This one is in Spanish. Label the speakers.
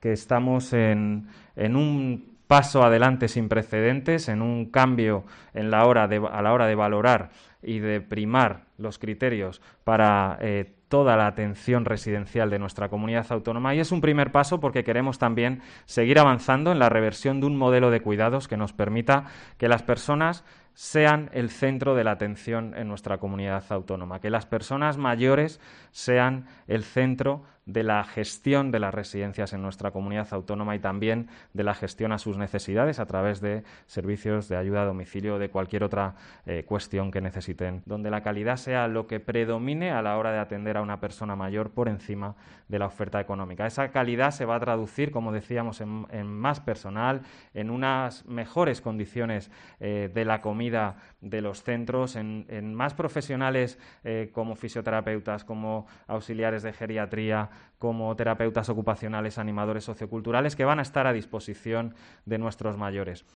Speaker 1: que estamos en un paso adelante sin precedentes, en un cambio a la hora de valorar y de primar los criterios para toda la atención residencial de nuestra comunidad autónoma, y es un primer paso porque queremos también seguir avanzando en la reversión de un modelo de cuidados que nos permita que las personas sean el centro de la atención en nuestra comunidad autónoma, que las personas mayores sean el centro de la gestión de las residencias en nuestra comunidad autónoma y también de la gestión a sus necesidades a través de servicios de ayuda a domicilio o de cualquier otra cuestión que necesiten, donde la calidad sea lo que predomine a la hora de atender a una persona mayor por encima de la oferta económica. Esa calidad se va a traducir, como decíamos, en más personal, en unas mejores condiciones de la comida de los centros, en más profesionales como fisioterapeutas, como auxiliares de geriatría, como terapeutas ocupacionales, animadores socioculturales, que van a estar a disposición de nuestros mayores.